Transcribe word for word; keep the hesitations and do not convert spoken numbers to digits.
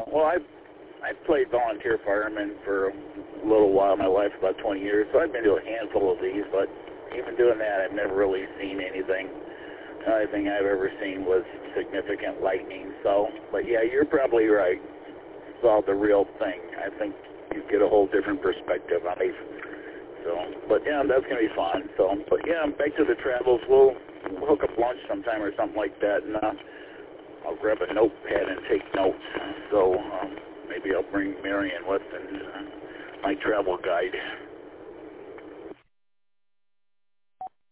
well, I've, I've played volunteer fireman for a little while in my life, about twenty years, so I've been to a handful of these, but even doing that, I've never really seen anything. The only thing I've ever seen was significant lightning. So, but yeah, you're probably right. Saw the real thing. I think you get a whole different perspective on life. So, but yeah, that's gonna be fun. So, but yeah, back to the travels. We'll, we'll hook up lunch sometime or something like that, and uh, I'll grab a notepad and take notes. So um, maybe I'll bring Marion with and uh, my travel guide.